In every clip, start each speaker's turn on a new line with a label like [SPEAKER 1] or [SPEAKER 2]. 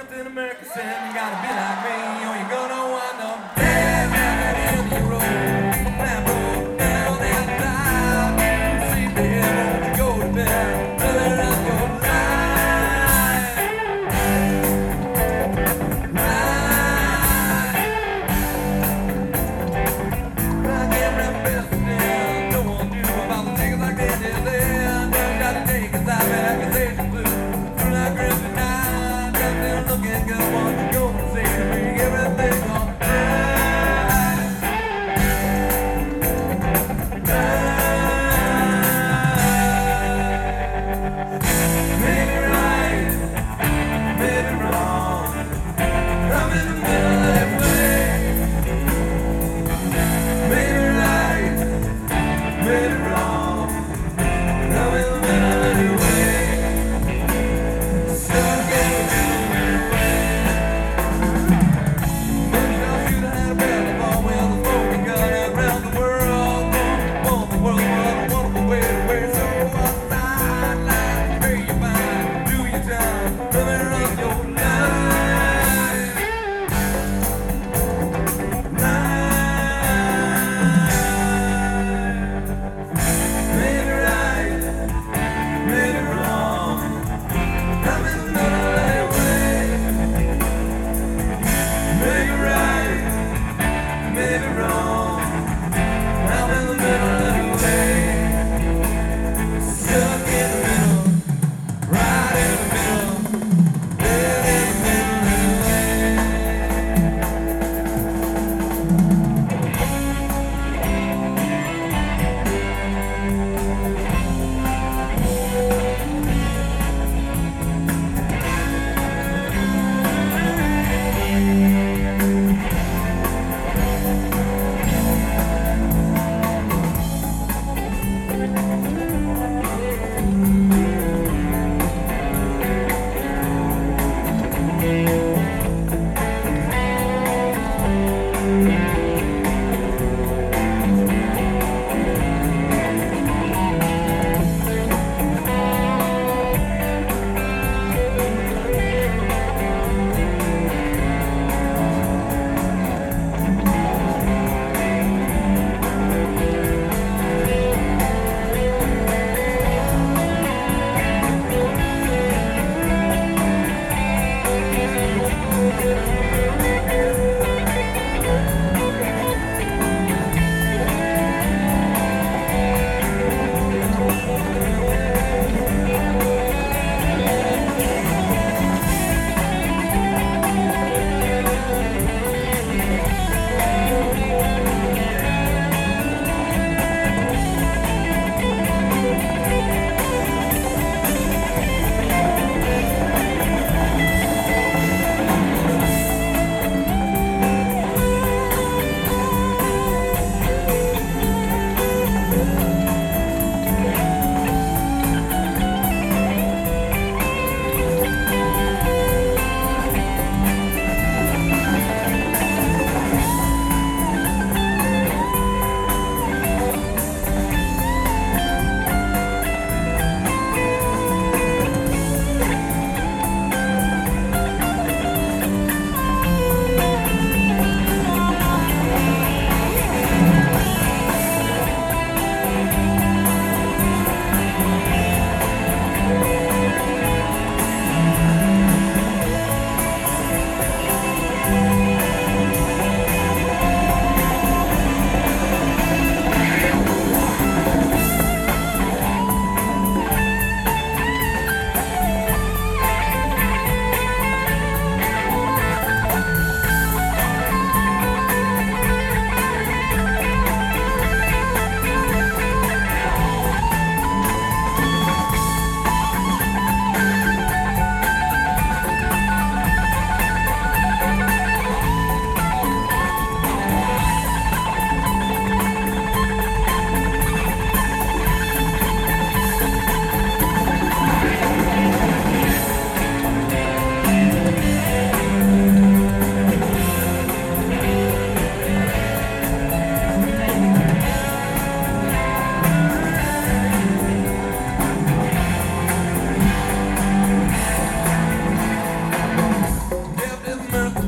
[SPEAKER 1] in America saying you gotta be like me or you're gonna wind up dead in the road. That road down that drive. Sleep there, won't go to bed. Living up your life. I can't remember still. No one knew about the things like they did then. Just got to take us out of accusation blue. Through that Christmas night, nothing looking good. What you gonna say to me? Everything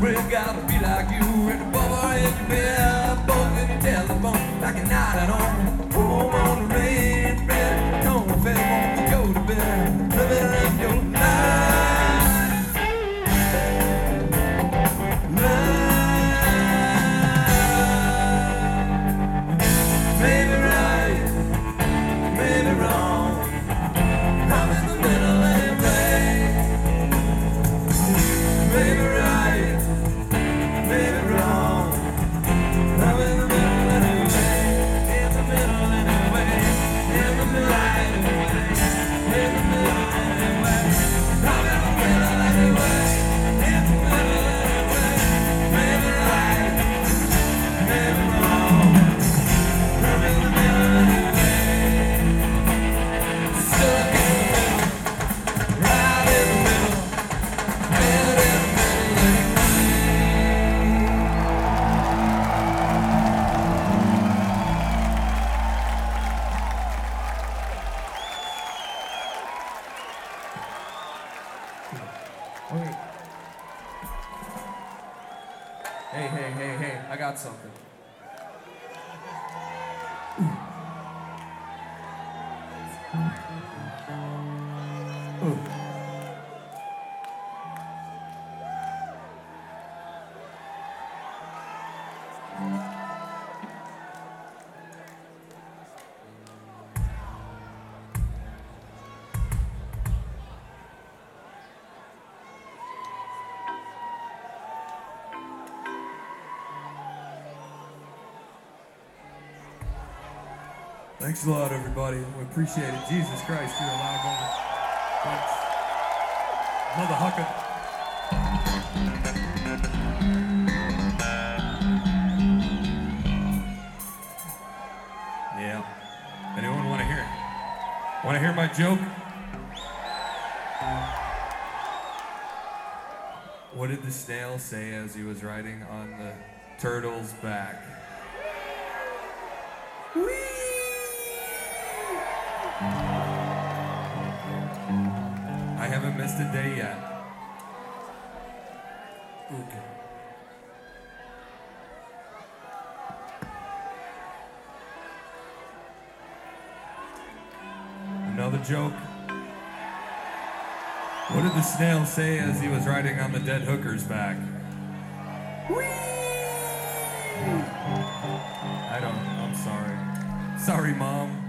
[SPEAKER 1] break, gotta be like you. And the bubble in your bed, both in your telephone, like a night at home. Home on the range, red tone, fed won't go to bed. Living your life. Maybe right, maybe wrong. I'm in the middle anyway. Maybe right, maybe wrong. I'm in the middle anyway. In the middle anyway. In the middle anyway. In the middle anyway. I'm in the middle anyway. In the middle anyway. Maybe right, maybe wrong. I'm in the middle anyway. Stuck in the middle. Right in the middle. Right in the middle anyway. Wait. Hey, I got something. Ooh. Thanks a lot, everybody. We appreciate it. Jesus Christ, you're a loud moment. Thanks. Mother Hucker. Yeah. Anyone want to hear it? Want to hear my joke? What did the snail say as he was riding on the turtle's back? Whee! I haven't missed a day yet. Okay. Another joke. What did the snail say as he was riding on the dead hooker's back? Whee! I don't know. I'm sorry. Sorry, Mom.